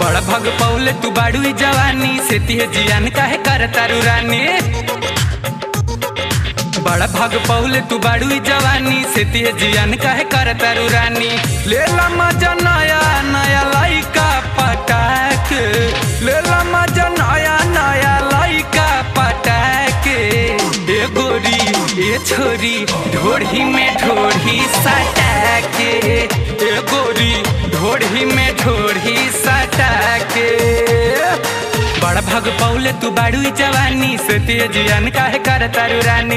बड़ा भग पौले तू बाड़ू जवानी से तिहे जियान काहे कर तारू रानी। बड़ा भग पौले तू बाड़ू जवानी से तिहे जियान काहे कर तारू रानी। लेला मजा नया नया लाइका पटाक, लेला मजा नया नया लाइका पटाक। ए गोरी ए छोरी ढोढ़ी में ढोढ़ी सटाके, ए गोरी ढोढ़ी में ढोढ़ी सटाके। बड़ा भग पौले तू बाड़ू जवानी से तिहे जियान काहे कर तारू रानी।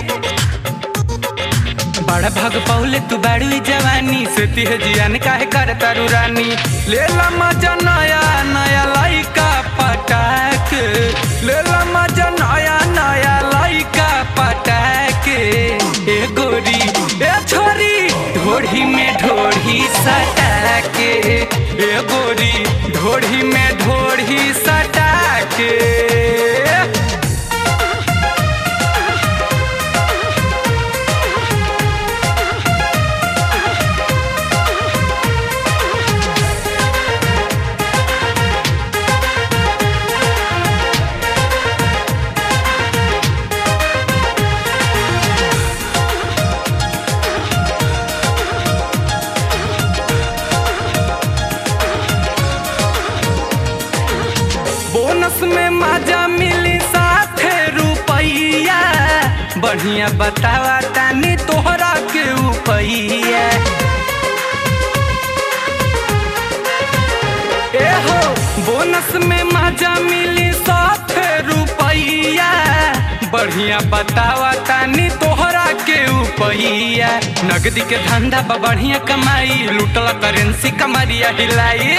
बड़ा भग पौले तू बाड़ू जवानी से तिहे जियान काहे कर तारू रानी। लेला मजा नया नया लाइका पटाक, लेला मजा नया नया लाइका पटाक। ए गोरी ए छोरी ढोढ़ी में ढोढ़ी सटाके, ए गोरी ढोढ़ी में ढोढ़ी सटाके। बोनस में मजा मिली 60 रुपैया, बढ़िया बतावा तानी तोहरा के उपैया। ए हो बोनस में मजा मिली 60 रुपैया, बढ़िया बतावा तानी तोहरा के उपैया। नगदी के धंधा बा बढ़िया कमाई, लूटला करेंसी कमरिया हिलाई।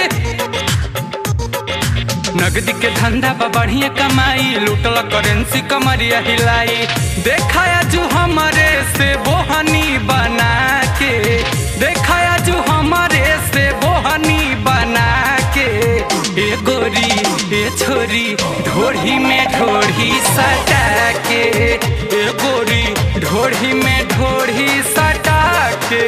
नगदी के धंधा बा बढ़िया कमाई, लूटला करेंसी कमरिया हिलाई। देखाया जो हमारे से बोहनी बना के, देखाया जो हमारे से बोहनी बना के। ए गोरी ए छोरी ढोढ़ी में ढोढ़ी सटाके, ए गोरी ढोढ़ी में ढोढ़ी सटाके।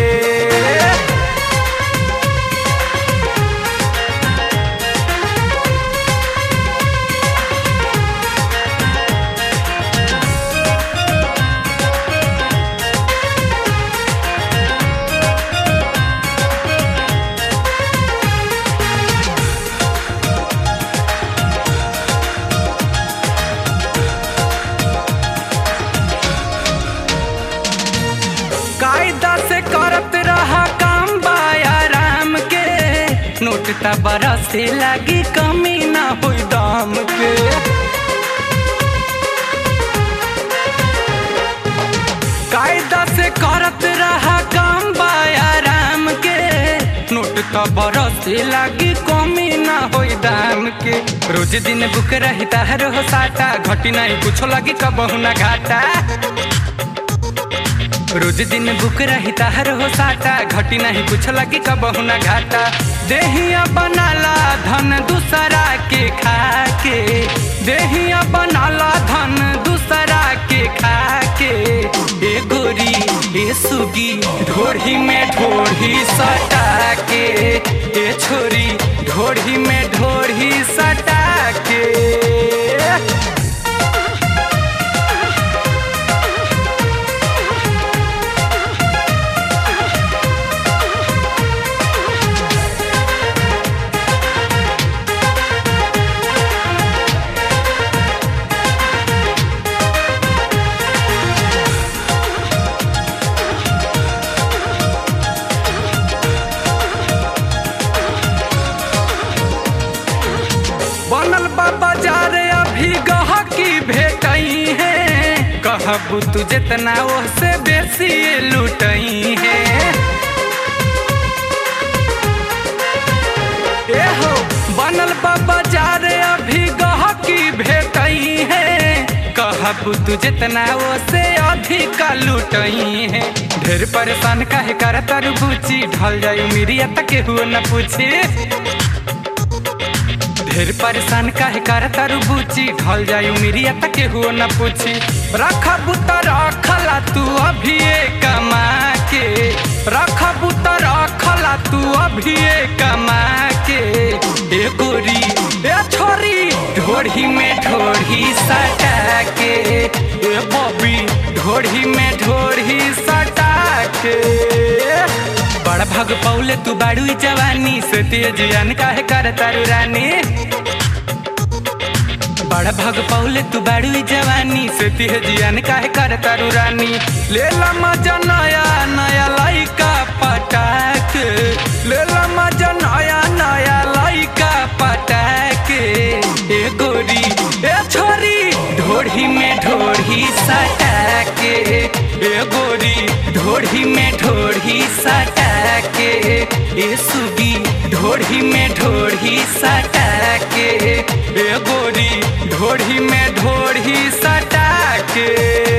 कायदा से करत रहा काम बाया राम के, नोट ता बरसे लागी कमी ना होई दाम के। कायदा से करत रहा काम बाया राम के, नोट ता बरसे लागी कमी ना होई दाम के। रोज दिन बुक रही ताहर हो साटा, घटी नहीं कुछ लगी कबहू ना घाटा। रोज दिन बुक रही ताहर हो साटा, घटी नहीं कुछ लगी कबहू ना घाटा। देहिया बनाला धन दूसरा के खाके, देहिया बनाला धन दूसरा के खाके। ए गोरी ए सुगी ढोढ़ी में ढोढ़ी सटाके, ए छोरी ढोढ़ी में ढोढ़ी सटाके। बनल बा बाजार अभी गहकी भेटई है, कहबू तू जितना ओसे बेसी लुटई है। ए हो बनल बा बाजार अभी गहकी भेटई है, कहबू तू जितना ओसे अधिक लुटई है। ढेर परेशान काहे कर तारू बूची, ढल जायू मिरिया तक हुआ न पूछे। ढेर परेशान काहे कर तारू बूची, ढल जायू मिरिया तक हुआ न पूछी। रखबू त रखला तू अभी कमा के, रखबू त रखला तू अभी कमा के। ढोढ़ी में ढोढ़ी सटा के, ए बॉबी ढोढ़ी में ढोढ़ी सटा के। बड़ा भाग पौले तू बाड़ू जवानी से तेजियान काहे कर तारू रानी। बड़ा भाग पौले तू बाड़ू जवानी से तेजियान काहे कर तारू रानी। लेला मजा नया नया लाइका पटाक, लेला मजा नया नया लाइका पटाक। ए गोरी ए छोरी ढोढ़ी में ढोढ़ी सटा के, ए गोरी ढोढ़ी में ढोढ़ी सटा के। ए सुगी ढोढ़ी में ढोढ़ी सटा के, ए गोरी ढोढ़ी में ढोढ़ी सटा के।